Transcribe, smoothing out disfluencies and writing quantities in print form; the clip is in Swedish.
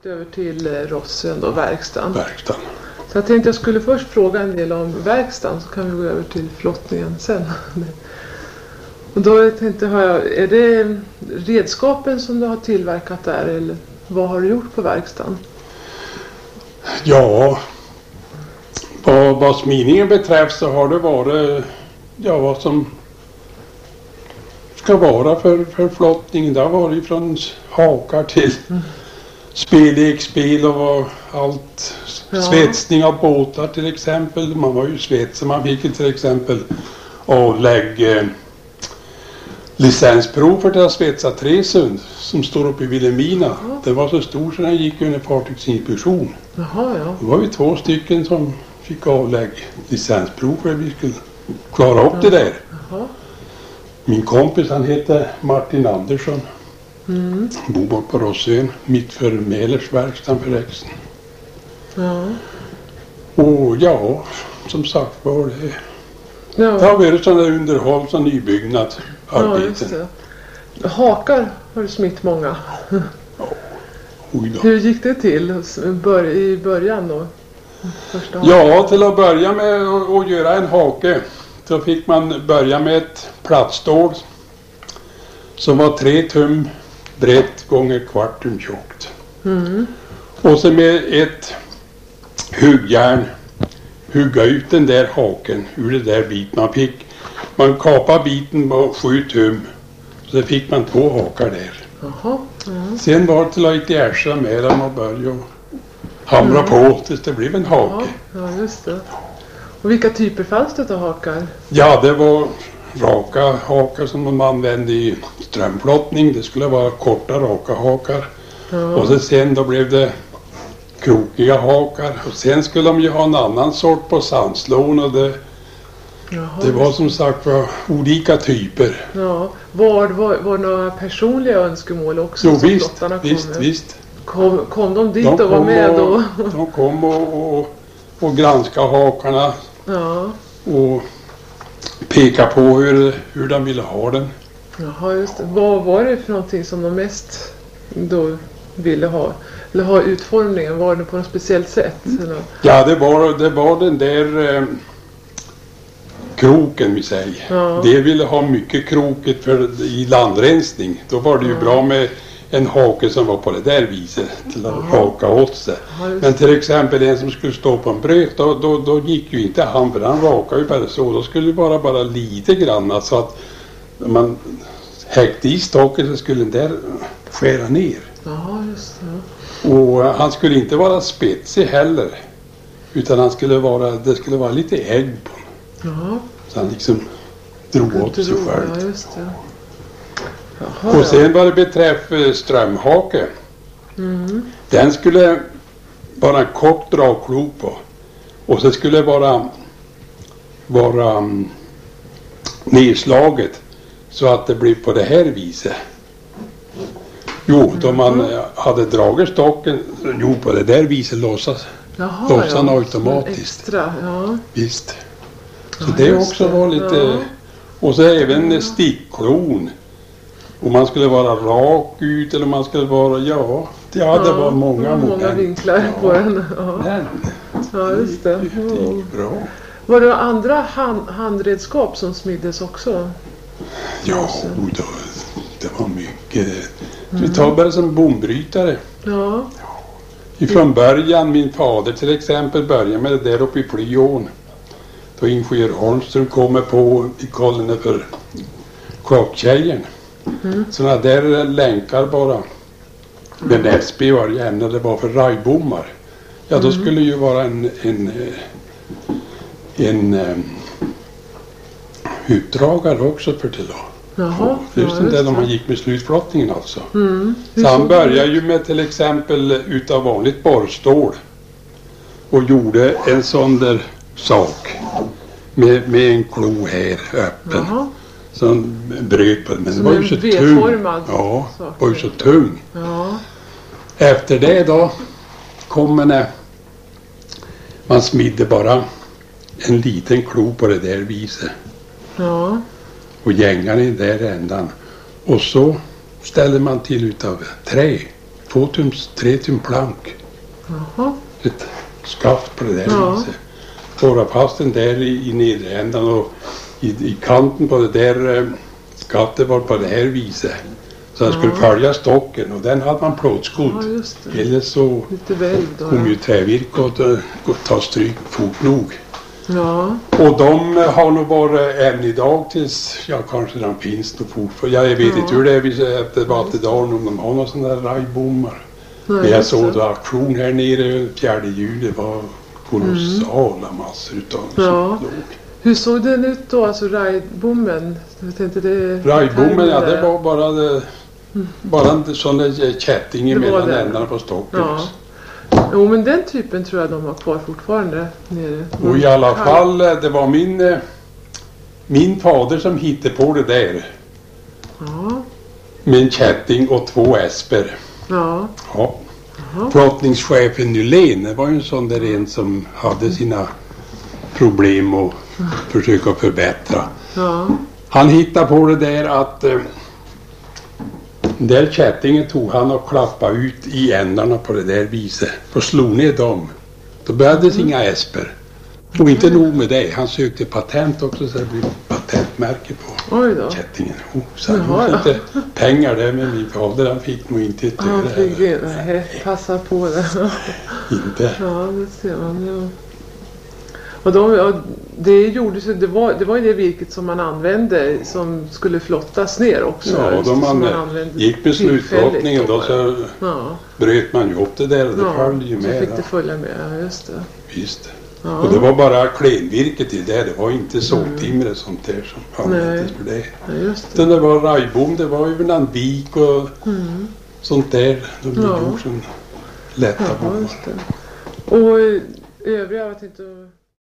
Över till Rossen och verkstaden. Så jag tänkte jag skulle först fråga en del om verkstaden, så kan vi gå över till flottningen sen. Och då tänkte jag, är det redskapen som du har tillverkat där, eller vad har du gjort på verkstaden? Ja, vad smidningen beträffar så har det varit vad som ska vara för flottning. Det har varit från hakar till lekspel och allt. Svetsning av båtar till exempel. Man var ju svetsare. Man fick ju till exempel avlägga licensprov för att svetsa Tresund som står uppe i Vilhelmina. Det var så stor så den gick under fartygsinspektion. Det var vi 2 stycken som fick avlägga licensprov för att vi skulle klara upp det där. Min kompis, han heter Martin Andersson. Bor bort på Rossön, mitt för Mälersverkstan för Rexen. Och som sagt var det. Det har varit sådana underhåll och nybyggnad arbeten. Hakar har du smitt många. Hur gick det till i början då? Till att börja med att göra en hake så fick man börja med ett plattstål som var 3 tum brett gånger 1/4 tum tjockt. Och så med ett huggjärn hugga ut den där haken ur det där biten. Man kapade biten på 7 tum, så fick man 2 hakar där. Sen var det till att inte ersa med den och börja hamra på tills det blev en hake. Ja, just det. Och vilka typer fanns det av hakar? Ja, det var raka hakar som de använde i strömflottning. Det skulle vara korta raka hakar. Och sen då blev det krokiga hakar. Och sen skulle de ju ha en annan sort på sandslån och det var som sagt var olika typer. Var några personliga önskemål också? Jo, visst. Kom de dit och var med då? De kom och granskade hakarna. Och peka på hur de ville ha den. Just det. Vad var det för någonting som de mest då ville ha? Eller ha utformningen? Var det på något speciellt sätt? Eller? Ja, det var den där kroken vi säger. Det ville ha mycket kroket i landrensning. Då var det ju bra med en hake som var på det där viset till att raka åt sig. Men till exempel en som skulle stå på en bröt, då gick ju inte han, för han rakade ju bara så. Då skulle det bara lite grann, så att när man häckte i staken så skulle den där skära ner. Just det. Och han skulle inte vara spetsig heller, utan det skulle vara lite ägg på den. Så han liksom drog åt sig själv. Ja, just det. Och sen vad det beträffar strömhake. Den skulle vara en kort dragklok på. Och så skulle det vara nedslaget så att det blir på det här viset. Då man hade dragit stocken på det där viset lossas den automatiskt. Extra, Visst. Så det också var lite. Och så även stickklon. Och man skulle vara rak ut eller man skulle vara, det var många vinklar på den. Just det. Det gick bra. Var det andra handredskap som smiddes också? Ja, det var mycket. Vi tar bara som bombrytare. Ifrån början, min fader till exempel började med det där uppe i Flyån. Då ingenjör Holmström kommer på i kollen för klocktjejen. Sådana där länkar bara. Men SB var ju ämne, det var för rajbommar. Då skulle ju vara en utdragare också för till då. Just det, de gick med slutflottningen alltså. Så han började ju med till exempel utav vanligt borrstål och gjorde en sån där sak med en klo här öppen. Som bröt på det, men det var ju så tung. Var ju så tung. Efter det då kommer när man smidde bara en liten klo på det där viset. Och gängar i där ändan. Och så ställer man till utav trä. 3 tum plank. Jaha. Ett skaft på det där viset. Borra fast den där i nedre ändan och i kanten på det där skaftet var på det här viset. Så den skulle följa stocken och den hade man plåtskott. Ja, eller så kom ju trävirke och ta stryk fort nog. Ja. Och de har nog varit än idag tills, kanske den finns då fortfarande. Jag vet inte hur det är efter Vattendagen om de har några sådana där rajbommar. Men jag såg då aktion här nere 4 juli, det var kolossala massor utav dem. Hur såg den ut då, alltså rajbommen? Rajbommen, det var bara en sån där kätting mellan ändarna på stocken. Ja. Jo, men den typen tror jag de har kvar fortfarande nere. Och i alla fall, det var min fader som hittade på det där. Ja. Med en kätting och 2 esper. Ja. Ja. Flottningschefen Nylén, det var ju en sån där en som hade sina problem och försöka förbättra. Ja. Han hittade på det där att den där kättingen tog han och klappade ut i ändarna på det där viset och slog ner dem. Då behövdes inga esper. Och inte nog med det, han sökte patent också så det blev patentmärke på kättingen. Så han hade inte pengar där, men min fader han fick nog inte ett öre. Nej, passa på det. Inte. Ja, det ser man ju. Och det var ju det virket som man använde som skulle flottas ner också. Ja, då man gick med slutflottningen då så bröt man ju upp det där och det följde ju med. Så fick det följa med, just det. Visst. Ja. Och det var bara klenvirket i det var inte sågtimmer och sånt där som användes för det. Ja, just det. Det var rajbom, det var ju en vik och sånt där. De gjorde som lätta bommar. Och övriga, jag vet inte...